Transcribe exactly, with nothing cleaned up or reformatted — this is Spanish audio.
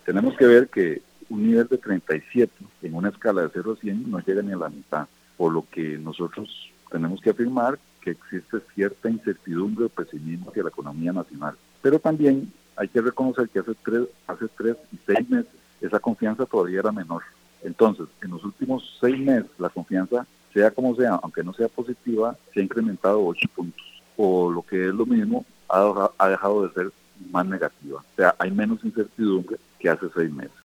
tenemos que ver que un nivel de treinta y siete en una escala de cero a cien no llega ni a la mitad, por lo que nosotros tenemos que afirmar que existe cierta incertidumbre o pesimismo hacia la economía nacional. Pero también hay que reconocer que hace tres, hace tres y seis meses esa confianza todavía era menor. Entonces, en los últimos seis meses la confianza, sea como sea, aunque no sea positiva, se ha incrementado ocho puntos. O lo que es lo mismo, ha, ha dejado de ser más negativa. O sea, hay menos incertidumbre que hace seis meses.